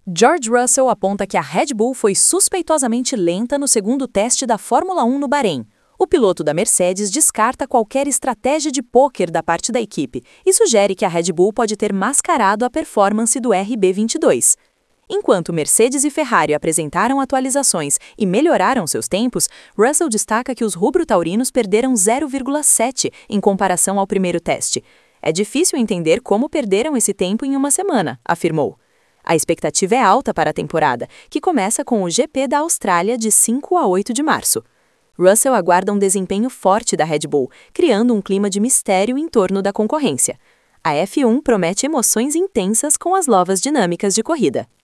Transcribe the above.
George Russell aponta que a Red Bull foi suspeitosamente lenta no segundo teste da Fórmula 1 no Bahrein. O piloto da Mercedes descarta qualquer estratégia de pôquer da parte da equipe e sugere que a Red Bull pode ter mascarado a performance do RB22. Enquanto Mercedes e Ferrari apresentaram atualizações e melhoraram seus tempos, Russell destaca que os rubro-taurinos perderam 0,7 em comparação ao primeiro teste. É difícil entender como perderam esse tempo em uma semana, afirmou. A expectativa é alta para a temporada, que começa com o GP da Austrália de 5 a 8 de março. Russell aguarda um desempenho forte da Red Bull, criando um clima de mistério em torno da concorrência. A F1 promete emoções intensas com as novas dinâmicas de corrida.